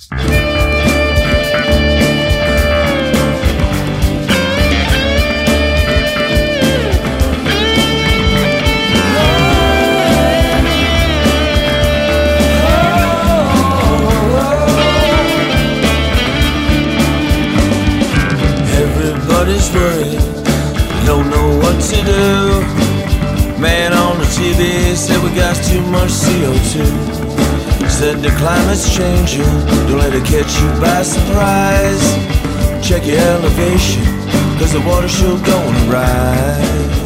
Everybody's worried, don't know what to do. Man on the TV said we got too much CO2. Said the climate's changing, don't let it catch you by surprise. Check your elevation, cause the water's sure gonna rise.